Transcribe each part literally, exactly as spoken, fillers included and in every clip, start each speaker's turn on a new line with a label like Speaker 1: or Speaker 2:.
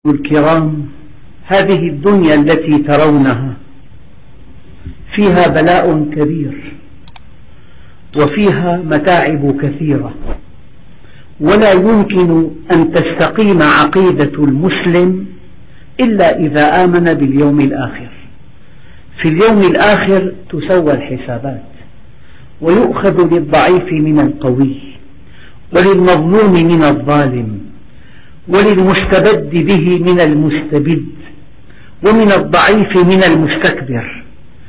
Speaker 1: الكرام، هذه الدنيا التي ترونها فيها بلاء كبير وفيها متاعب كثيرة، ولا يمكن أن تستقيم عقيدة المسلم إلا إذا آمن باليوم الآخر. في اليوم الآخر تسوى الحسابات، ويؤخذ للضعيف من القوي، وللمظلوم من الظالم، وللمستبد به من المستبد، ومن الضعيف من المستكبر.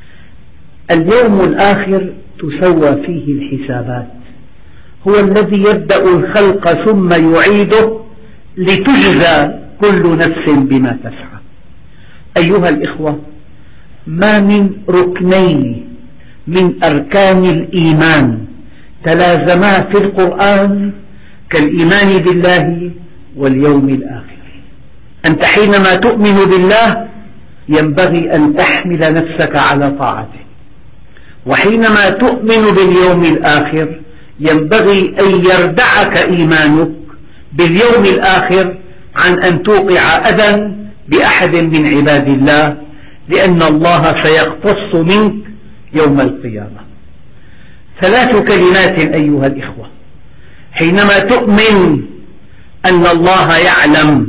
Speaker 1: اليوم الآخر تسوى فيه الحسابات، هو الذي يبدأ الخلق ثم يعيده لتجزى كل نفس بما تسعى. أيها الإخوة، ما من ركنين من أركان الإيمان تلازما في القرآن كالإيمان بالله واليوم الآخر. أنت حينما تؤمن بالله ينبغي أن تحمل نفسك على طاعته، وحينما تؤمن باليوم الآخر ينبغي أن يردعك إيمانك باليوم الآخر عن أن توقع أذى بأحد من عباد الله، لأن الله سيقتص منك يوم القيامة. ثلاث كلمات أيها الإخوة، حينما تؤمن أن الله يعلم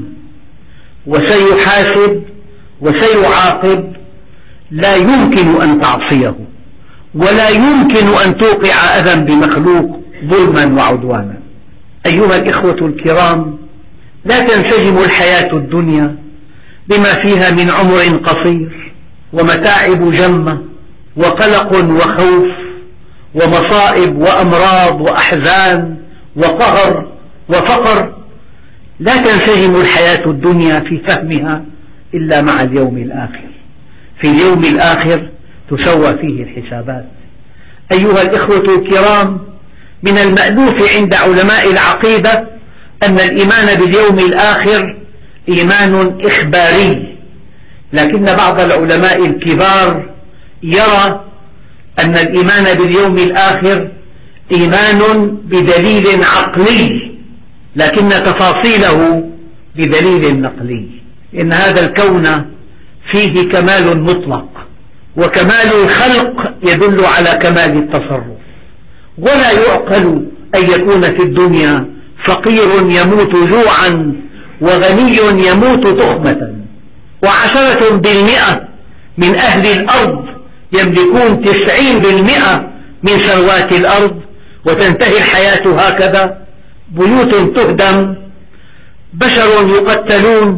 Speaker 1: وسيحاسب وسيعاقب لا يمكن أن تعصيه، ولا يمكن أن توقع أذى بمخلوق ظلما وعدوانا. أيها الإخوة الكرام، لا تنسجم الحياة الدنيا بما فيها من عمر قصير ومتاعب جمة وقلق وخوف ومصائب وأمراض وأحزان وقهر وفقر. لا تنسجم الحياة الدنيا في فهمها إلا مع اليوم الآخر. في اليوم الآخر تسوى فيه الحسابات. أيها الإخوة الكرام، من المألوف عند علماء العقيدة أن الإيمان باليوم الآخر إيمان إخباري، لكن بعض العلماء الكبار يرى أن الإيمان باليوم الآخر إيمان بدليل عقلي، لكن تفاصيله بدليل نقلي. إن هذا الكون فيه كمال مطلق، وكمال الخلق يدل على كمال التصرف، ولا يعقل أن يكون في الدنيا فقير يموت جوعا وغني يموت تخمة، وعشرة بالمئة من أهل الأرض يملكون تسعين بالمئة من ثروات الأرض، وتنتهي الحياة هكذا، بيوت تهدم، بشر يقتلون،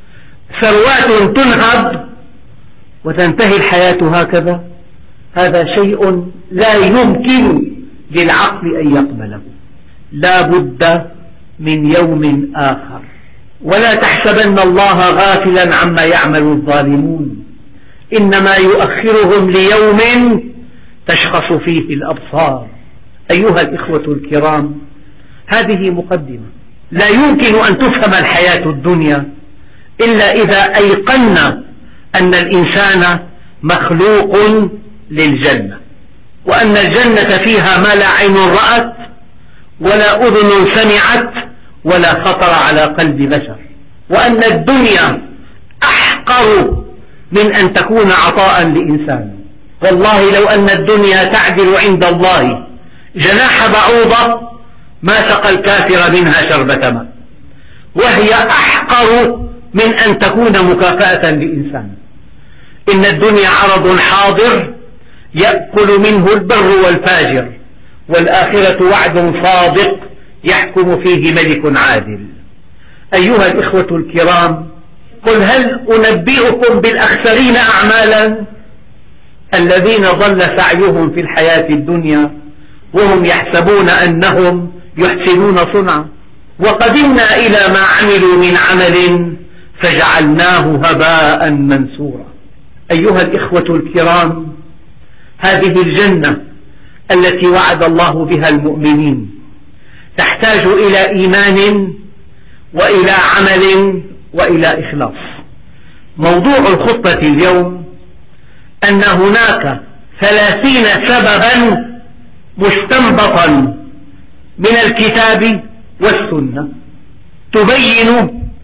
Speaker 1: ثروات تنهب، وتنتهي الحياة هكذا. هذا شيء لا يمكن للعقل أن يقبله. لا بد من يوم آخر، ولا تحسبن الله غافلا عما يعمل الظالمون، إنما يؤخرهم ليوم تشخص فيه الأبصار. أيها الإخوة الكرام، هذه مقدمة. لا يمكن أن تفهم الحياة الدنيا إلا إذا أيقنا أن الإنسان مخلوق للجنة، وأن الجنة فيها ما لا عين رأت ولا أذن سمعت ولا خطر على قلب بشر، وأن الدنيا أحقر من أن تكون عطاء لإنسان. والله لو أن الدنيا تعدل عند الله جناح بعوضة ما سقى الكافر منها شربة ماء، وهي أحقر من أن تكون مكافأة لإنسان. إن الدنيا عرض حاضر يأكل منه البر والفاجر، والآخرة وعد صادق يحكم فيه ملك عادل. أيها الإخوة الكرام، قل هل أنبئكم بالأخسرين أعمالا؟ الذين ضل سعيهم في الحياة الدنيا وهم يحسبون أنهم يحسنون صنعا، وقدمنا إلى ما عملوا من عمل فجعلناه هباء منثورا. أيها الإخوة الكرام، هذه الجنة التي وعد الله بها المؤمنين تحتاج إلى إيمان وإلى عمل وإلى إخلاص. موضوع الخطبة اليوم أن هناك ثلاثين سببا مستنبطا من الكتاب والسنة تبين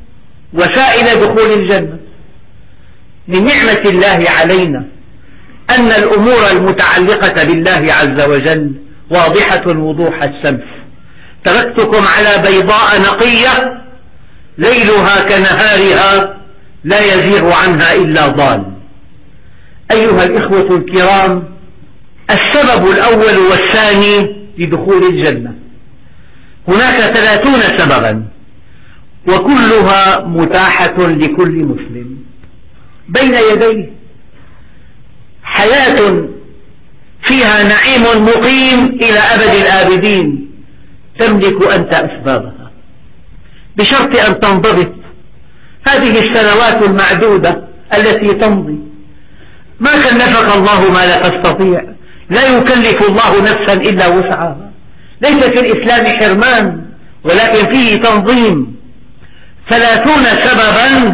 Speaker 1: وسائل دخول الجنة. من نعمة الله علينا أن الأمور المتعلقة بالله عز وجل واضحة وضوح الشمس. تركتكم على بيضاء نقية ليلها كنهارها لا يزيغ عنها إلا ضال. أيها الإخوة الكرام، السبب الأول والثاني لدخول الجنة. هناك ثلاثون سببا وكلها متاحة لكل مسلم بين يديه، حياة فيها نعيم مقيم إلى أبد الآبدين، تملك أنت أسبابها بشرط أن تنضبط هذه السنوات المعدودة التي تمضي. ما كلفك الله ما لا تستطيع، لا يكلف الله نفسا إلا وسعها. ليس في الإسلام حرمان، ولكن فيه تنظيم. ثلاثون سببا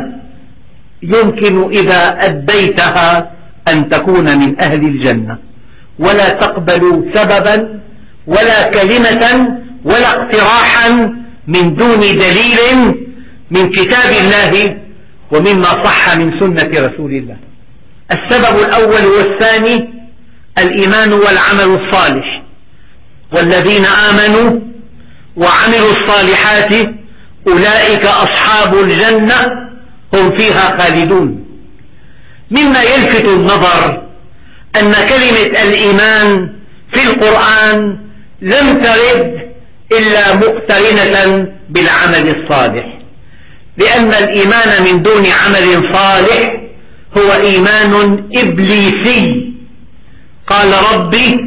Speaker 1: يمكن إذا أديتها أن تكون من أهل الجنة. ولا تقبل سببا ولا كلمة ولا اقتراحا من دون دليل من كتاب الله ومما صح من سنة رسول الله. السبب الأول والثاني الإيمان والعمل الصالح، والذين آمنوا وعملوا الصالحات أولئك أصحاب الجنة هم فيها خالدون. مما يلفت النظر أن كلمة الإيمان في القرآن لم ترد إلا مقترنة بالعمل الصالح، لأن الإيمان من دون عمل صالح هو إيمان إبليسي. قال ربي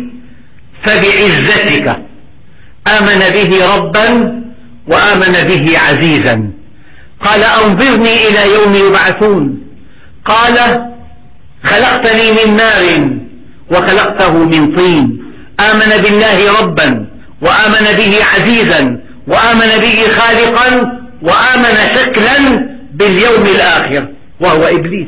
Speaker 1: فبعزتك آمن به ربا وآمن به عزيزا. قال أنظرني إلى يوم يبعثون. قال خلقتني من نار وخلقته من طين. آمن بالله ربا وآمن به عزيزا وآمن به خالقا وآمن شكلا باليوم الآخر، وهو إبليس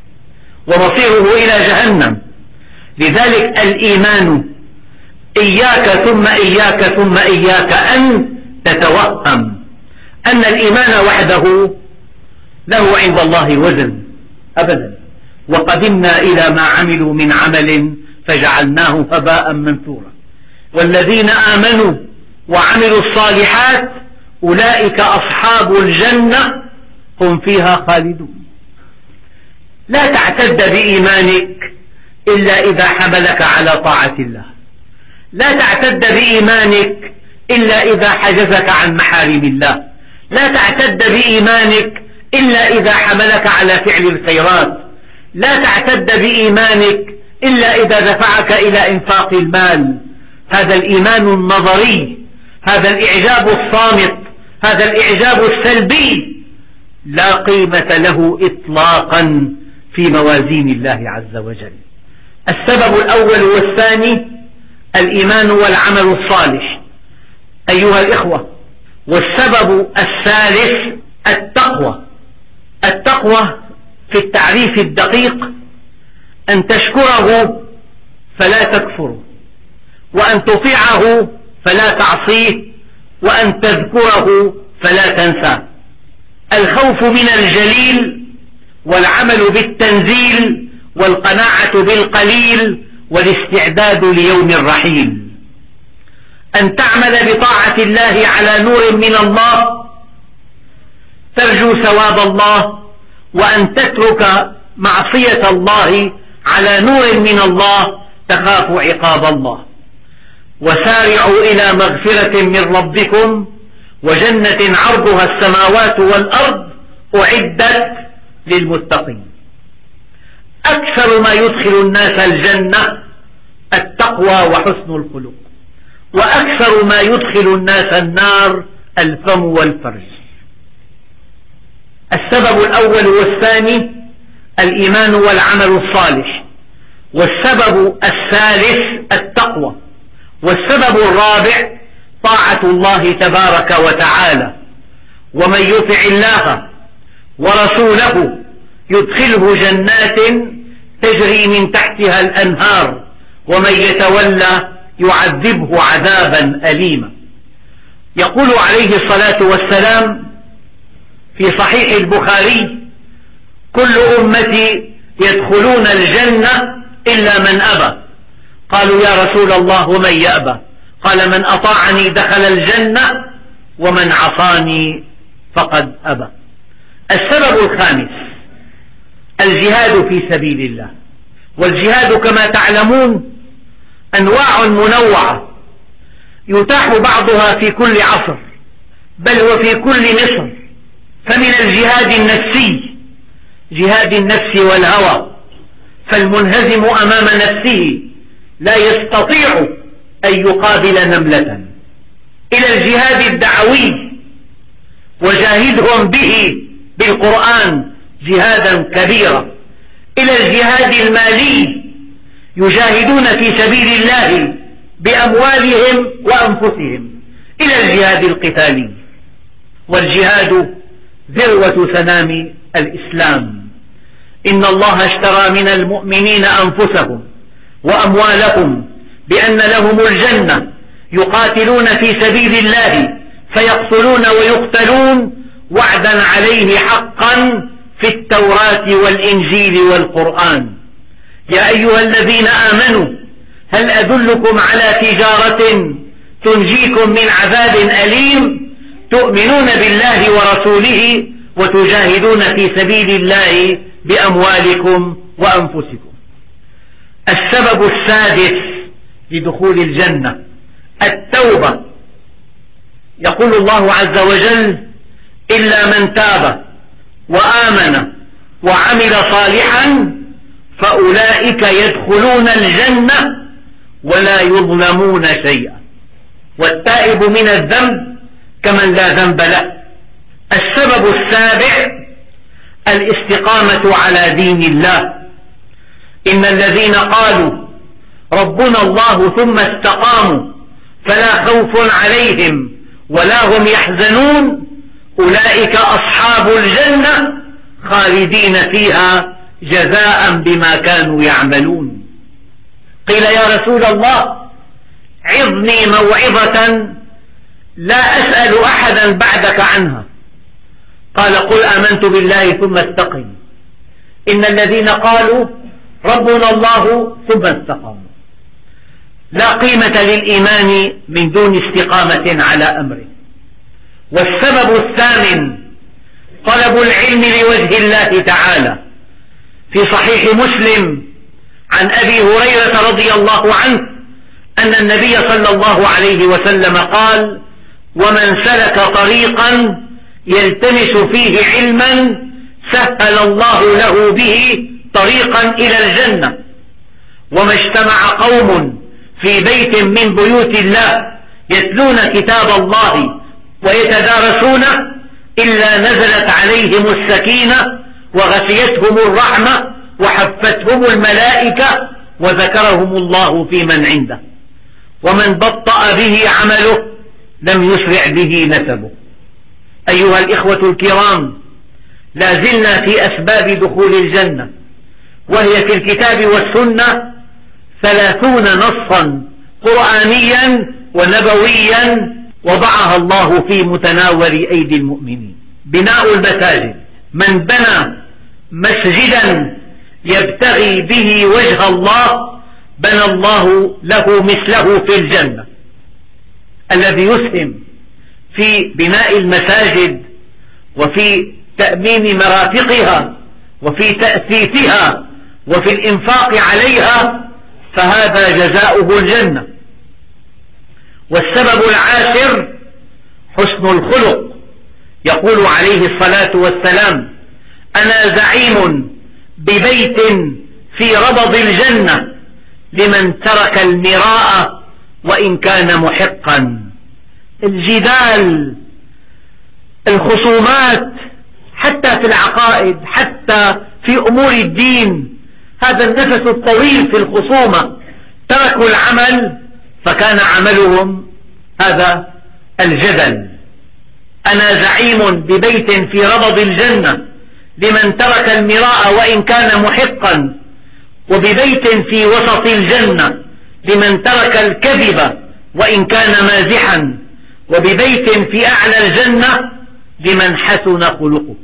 Speaker 1: ومصيره إلى جهنم. لذلك الإيمان إياك ثم إياك ثم إياك أن تتوهم أن الإيمان وحده له عند الله وزن أبدا. وقدمنا إلى ما عملوا من عمل فجعلناه هباء منثورا. والذين آمنوا وعملوا الصالحات أولئك أصحاب الجنة هم فيها خالدون. لا تعتد بإيمانك إلا إذا حملك على طاعة الله. لا تعتد بإيمانك إلا إذا حجزك عن محارم الله. لا تعتد بإيمانك إلا إذا حملك على فعل الخيرات. لا تعتد بإيمانك إلا إذا دفعك إلى إنفاق المال. هذا الإيمان النظري، هذا الإعجاب الصامت، هذا الإعجاب السلبي لا قيمة له إطلاقا في موازين الله عز وجل. السبب الأول والثاني الإيمان والعمل الصالح أيها الإخوة. والسبب الثالث التقوى. التقوى في التعريف الدقيق أن تشكره فلا تكفره، وأن تطيعه فلا تعصيه، وأن تذكره فلا تنساه. الخوف من الجليل والعمل بالتنزيل والقناعة بالقليل والاستعداد ليوم الرحيل. أن تعمل بطاعة الله على نور من الله ترجو ثواب الله، وأن تترك معصية الله على نور من الله تخاف عقاب الله. وسارعوا إلى مغفرة من ربكم وجنة عرضها السماوات والأرض أعدت للمتقين. أكثر ما يدخل الناس الجنة التقوى وحسن الخلق، وأكثر ما يدخل الناس النار الفم والفرج. السبب الأول والثاني الإيمان والعمل الصالح، والسبب الثالث التقوى، والسبب الرابع طاعة الله تبارك وتعالى. ومن يطع الله ورسوله يدخله جنات تجري من تحتها الأنهار، ومن يتولى يعذبه عذابا أليما. يقول عليه الصلاة والسلام في صحيح البخاري: كل أمتي يدخلون الجنة إلا من أبى. قالوا: يا رسول الله ومن يأبى؟ قال: من أطاعني دخل الجنة ومن عصاني فقد أبى. السبب الخامس: الجهاد في سبيل الله. والجهاد كما تعلمون أنواع منوعة يتاح بعضها في كل عصر، بل وفي كل مصر. فمن الجهاد النفسي جهاد النفس والهوى، فالمنهزم أمام نفسه لا يستطيع أن يقابل نملة، إلى الجهاد الدعوي: وجاهدهم به بالقرآن جهادا كبيرا، إلى الجهاد المالي: يجاهدون في سبيل الله بأموالهم وأنفسهم، إلى الجهاد القتالي. والجهاد ذروة سنام الإسلام: إن الله اشترى من المؤمنين أنفسهم وأموالهم بأن لهم الجنة يقاتلون في سبيل الله فيقتلون ويقتلون وعدا عليه حقا في التوراة والإنجيل والقرآن. يا أيها الذين آمنوا هل أدلكم على تجارة تنجيكم من عذاب أليم تؤمنون بالله ورسوله وتجاهدون في سبيل الله بأموالكم وأنفسكم. السبب السادس لدخول الجنة: التوبة. يقول الله عز وجل: إلا من تاب وآمن وعمل صالحا فأولئك يدخلون الجنة ولا يظلمون شيئا. والتائب من الذنب كمن لا ذنب له. السبب السابع: الاستقامة على دين الله. إن الذين قالوا ربنا الله ثم استقاموا فلا خوف عليهم ولا هم يحزنون أولئك أصحاب الجنة خالدين فيها جزاء بما كانوا يعملون. قيل: يا رسول الله عظني موعظة لا أسأل أحدا بعدك عنها. قال: قل آمنت بالله ثم استقم. إن الذين قالوا ربنا الله ثم استقاموا. لا قيمة للإيمان من دون استقامة على أمره. والسبب الثامن: طلب العلم لوجه الله تعالى. في صحيح مسلم عن أبي هريرة رضي الله عنه أن النبي صلى الله عليه وسلم قال: ومن سلك طريقا يلتمس فيه علما سهل الله له به طريقا إلى الجنة. وما اجتمع قوم في بيت من بيوت الله يتلون كتاب الله ويتدارسونه إلا نزلت عليهم السكينة وغشيتهم الرحمة وحفتهم الملائكة وذكرهم الله في من عنده. ومن بطأ به عمله لم يسرع به نسبه. أيها الإخوة الكرام، لا زلنا في أسباب دخول الجنة، وهي في الكتاب والسنة ثلاثون نصا قرآنيا ونبويا وضعها الله في متناول أيدي المؤمنين. بناء المساجد: من بنى مسجدا يبتغي به وجه الله بنى الله له مثله في الجنة. الذي يسهم في بناء المساجد وفي تأمين مرافقها وفي تأسيسها وفي الإنفاق عليها فهذا جزاؤه الجنة. والسبب العاشر: حسن الخلق. يقول عليه الصلاة والسلام: أنا زعيم ببيت في ربض الجنة لمن ترك المراء وإن كان محقا. الجدال، الخصومات، حتى في العقائد، حتى في أمور الدين، هذا النفس الطويل في الخصومة. تركوا العمل فكان عملهم هذا الجدل. أنا زعيم ببيت في ربض الجنة لمن ترك المراء وإن كان محقا، وببيت في وسط الجنة لمن ترك الكذب وإن كان مازحا، وببيت في أعلى الجنة لمن حسن خلقه.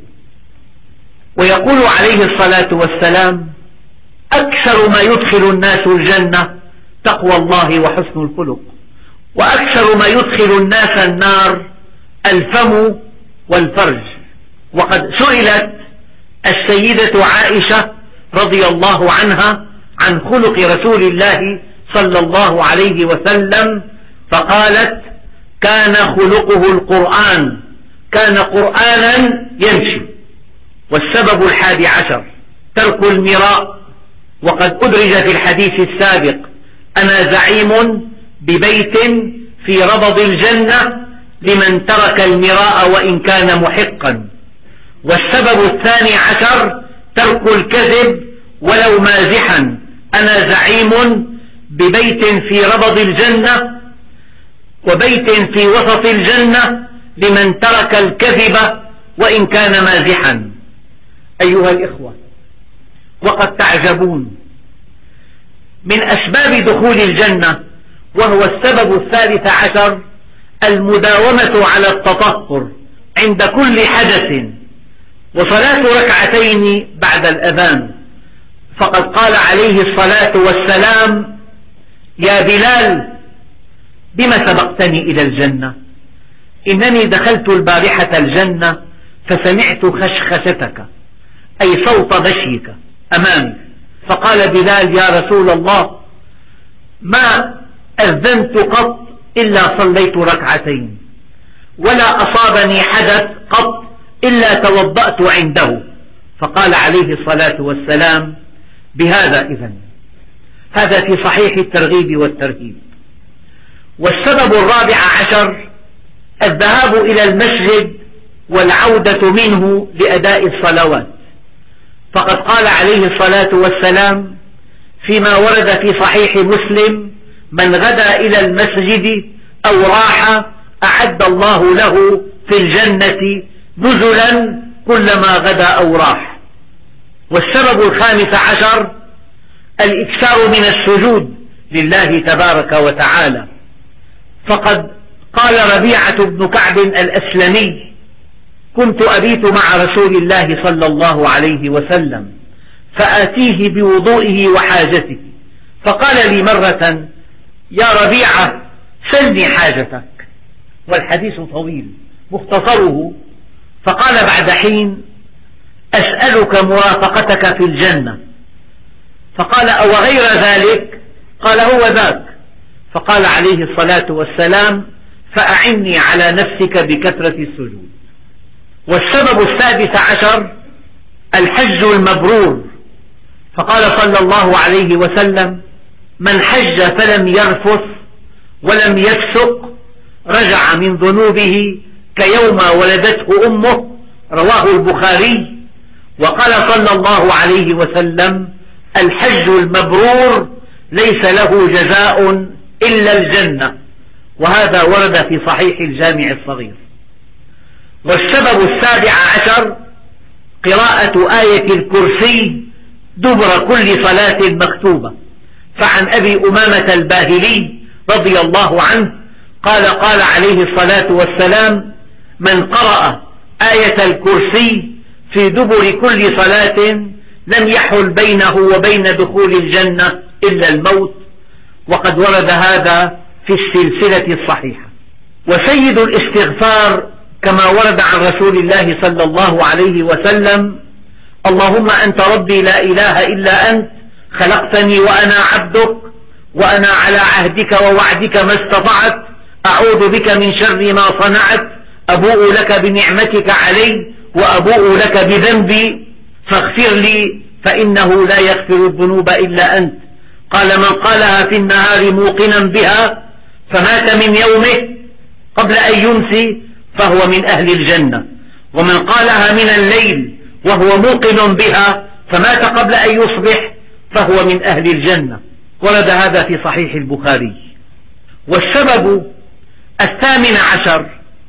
Speaker 1: ويقول عليه الصلاة والسلام: أكثر ما يدخل الناس الجنة تقوى الله وحسن الخلق، وأكثر ما يدخل الناس النار الفم والفرج. وقد سئلت السيدة عائشة رضي الله عنها عن خلق رسول الله صلى الله عليه وسلم فقالت: كان خلقه القرآن، كان قرآنا يمشي. والسبب الحادي عشر ترك المراء، وقد أدرج في الحديث السابق: أنا زعيم ببيت في ربض الجنة لمن ترك المراء وإن كان محقا. والسبب الثاني عشر ترك الكذب ولو مازحا: أنا زعيم ببيت في ربض الجنة وبيت في وسط الجنة لمن ترك الكذب وإن كان مازحا. أيها الإخوة، وقد تعجبون من أسباب دخول الجنة، وهو السبب الثالث عشر، المداومة على التطهر عند كل حدث، وصلاة ركعتين بعد الأذان. فقد قال عليه الصلاة والسلام: يا بلال، بما سبقتني إلى الجنة؟ إنني دخلت البارحة الجنة فسمعت خشخشتك، أي صوت مشيك أمامي. فقال بلال: يا رسول الله، ما أذنت قط إلا صليت ركعتين، ولا أصابني حدث قط إلا توضأت عنده. فقال عليه الصلاة والسلام: بهذا إذن. هذا في صحيح الترغيب والترهيب. والسبب الرابع عشر الذهاب إلى المسجد والعودة منه لأداء الصلوات. فقد قال عليه الصلاة والسلام فيما ورد في صحيح مسلم: من غدا إلى المسجد أو راح أعد الله له في الجنة نزلا كلما غدا أو راح. والسبب الخامس عشر الإكثار من السجود لله تبارك وتعالى. فقد قال ربيعة بن كعب الأسلمي: كنت أبيت مع رسول الله صلى الله عليه وسلم فآتيه بوضوئه وحاجته، فقال لي مرة: يا ربيعة، سلني حاجتك. والحديث طويل مختصره: فقال بعد حين: أسألك مرافقتك في الجنة. فقال: أو غير ذلك؟ قال: هو ذاك. فقال عليه الصلاة والسلام: فأعني على نفسك بكثرة السجود. والسبب السادس عشر الحج المبرور. فقال صلى الله عليه وسلم: من حج فلم يرفث ولم يفسق رجع من ذنوبه كيوم ولدته أمه. رواه البخاري. وقال صلى الله عليه وسلم: الحج المبرور ليس له جزاء إلا الجنة. وهذا ورد في صحيح الجامع الصغير. والسبب السابع عشر قراءة آية الكرسي دبر كل صلاة مكتوبة. فعن أبي أمامة الباهلي رضي الله عنه قال: قال عليه الصلاة والسلام: من قرأ آية الكرسي في دبر كل صلاة لم يحل بينه وبين دخول الجنة إلا الموت. وقد ورد هذا في السلسلة الصحيحة. وسيد الاستغفار كما ورد عن رسول الله صلى الله عليه وسلم: اللهم أنت ربي لا إله إلا أنت، خلقتني وأنا عبدك، وأنا على عهدك ووعدك ما استطعت، أعوذ بك من شر ما صنعت، أبوء لك بنعمتك علي وأبوء لك بذنبي فاغفر لي فإنه لا يغفر الذنوب إلا أنت. قال: من قالها في النهار موقنا بها فمات من يومه قبل أن يمسي فهو من أهل الجنة، ومن قالها من الليل وهو موقن بها فمات قبل أن يصبح فهو من أهل الجنة. ورد هذا في صحيح البخاري. والسبب الثامن عشر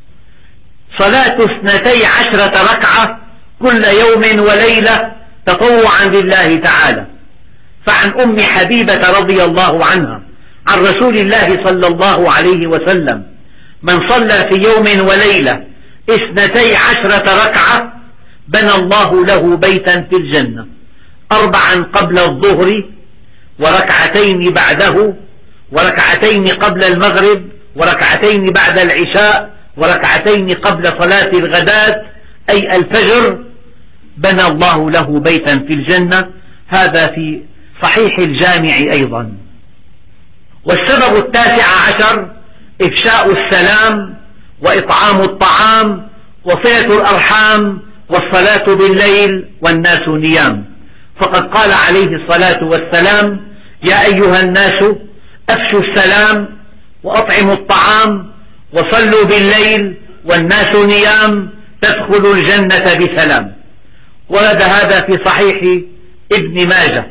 Speaker 1: صلاة اثنتي عشرة ركعة كل يوم وليلة تطوعا لله تعالى. فعن أم حبيبة رضي الله عنها عن رسول الله صلى الله عليه وسلم: من صلى في يوم وليلة اثنتي عشرة ركعة بنى الله له بيتا في الجنة، أربعا قبل الظهر وركعتين بعده وركعتين قبل المغرب وركعتين بعد العشاء وركعتين قبل صلاة الغداة أي الفجر، بنى الله له بيتا في الجنة. هذا في صحيح الجامع أيضا. والسبب التاسع عشر إفشاء السلام وإطعام الطعام وصلة الأرحام والصلاة بالليل والناس نيام، فقد قال عليه الصلاة والسلام: يا أيها الناس أفشوا السلام وأطعموا الطعام وصلوا بالليل والناس نيام تدخلوا الجنة بسلام. ورد هذا في صحيح ابن ماجه.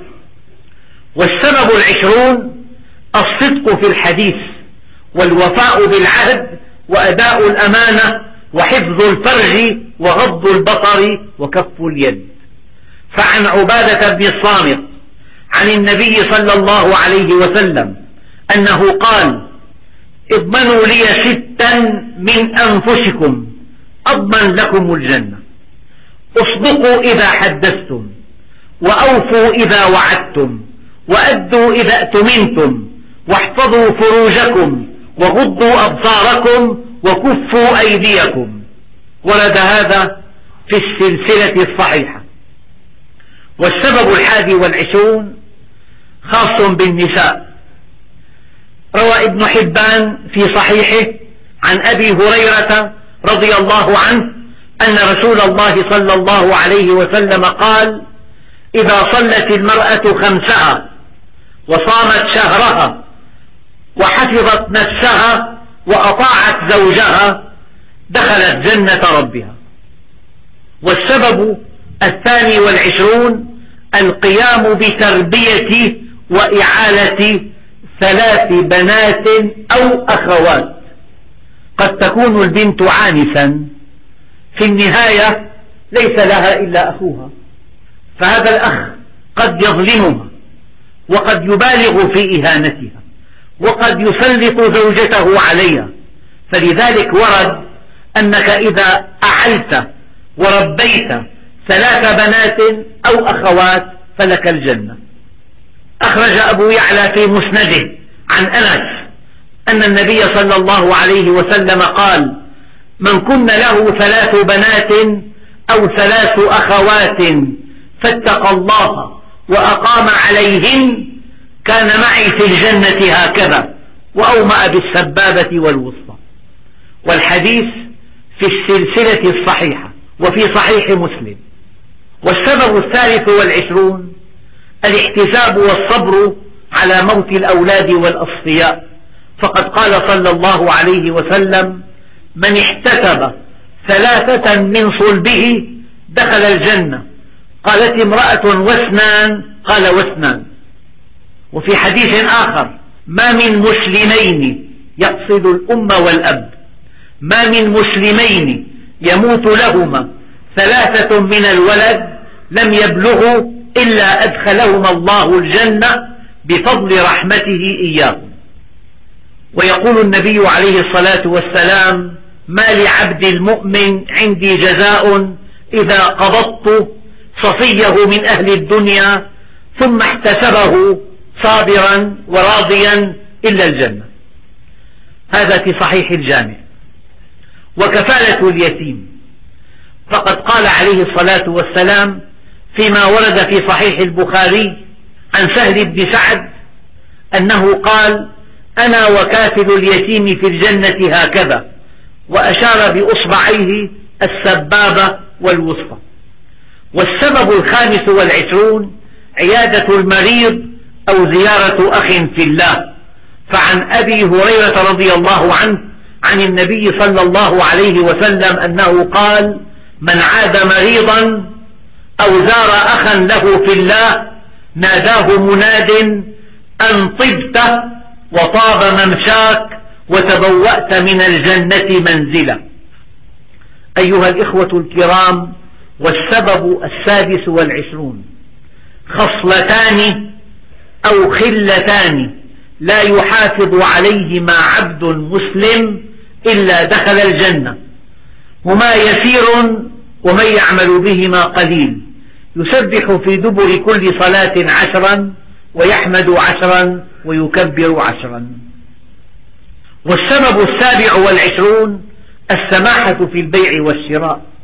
Speaker 1: والسبب العشرون الصدق في الحديث والوفاء بالعهد وأداء الأمانة وحفظ الفرج وغض البصر وكف اليد. فعن عبادة بن الصامت عن النبي صلى الله عليه وسلم أنه قال: اضمنوا لي ستا من أنفسكم أضمن لكم الجنة: اصدقوا إذا حدثتم، وأوفوا إذا وعدتم، وأدوا إذا اؤتمنتم، واحفظوا فروجكم، وغضوا أبصاركم، وكفوا أيديكم. ورد هذا في السلسلة الصحيحة. والسبب الحادي والعشرون خاص بالنساء. روى ابن حبان في صحيحه عن أبي هريرة رضي الله عنه أن رسول الله صلى الله عليه وسلم قال: إذا صلت المرأة خمسها وصامت شهرها وحفظت نفسها وأطاعت زوجها دخلت جنة ربها. والسبب الثاني والعشرون القيام بتربية وإعالة ثلاث بنات أو أخوات. قد تكون البنت عانسا، في النهاية ليس لها إلا أخوها، فهذا الأخ قد يظلمها وقد يبالغ في إهانتها وقد يسلط زوجته عليها. فلذلك ورد أنك إذا أعلت وربيت ثلاث بنات أو أخوات فلك الجنة. أخرج أبو يعلى في مسنده عن أنس أن النبي صلى الله عليه وسلم قال: من كن له ثلاث بنات أو ثلاث أخوات فاتقى الله وأقام عليهن كان معي في الجنة هكذا، وأومأ بالسبابة والوسطى. والحديث في السلسلة الصحيحة وفي صحيح مسلم. والسبب الثالث والعشرون الاحتساب والصبر على موت الأولاد والأصفياء، فقد قال صلى الله عليه وسلم: من احتسب ثلاثة من صلبه دخل الجنة. قالت امرأة: واثنان؟ قال: واثنان. وفي حديث آخر: ما من مسلمين، يقصد الأم والأب، ما من مسلمين يموت لهما ثلاثة من الولد لم يبلغوا إلا أدخلهما الله الجنة بفضل رحمته إياهم. ويقول النبي عليه الصلاة والسلام: ما لعبد المؤمن عندي جزاء إذا قبضت صفيه من أهل الدنيا ثم احتسبه صابرا وراضيا إلا الجنة. هذا في صحيح الجامع. وكفالة اليتيم، فقد قال عليه الصلاة والسلام فيما ورد في صحيح البخاري عن سهل بن سعد أنه قال: أنا وكافل اليتيم في الجنة هكذا، وأشار بأصبعيه السبابة والوسطى. والسبب الخامس والعشرون عيادة المريض أو زيارة أخ في الله. فعن أبي هريرة رضي الله عنه عن النبي صلى الله عليه وسلم أنه قال: من عاد مريضا أو زار أخا له في الله ناداه مناد أن طبت وطاب ممشاك وتبوأت من الجنة منزلا. أيها الإخوة الكرام، والسبب السادس والعشرون خصلتان أو خلتان لا يحافظ عليهما عبد مسلم إلا دخل الجنة: هما يسير ومن يعمل بهما قليل، يسبح في دبر كل صلاة عشرا ويحمد عشرا ويكبر عشرا. والسبب السابع والعشرون السماحة في البيع والشراء،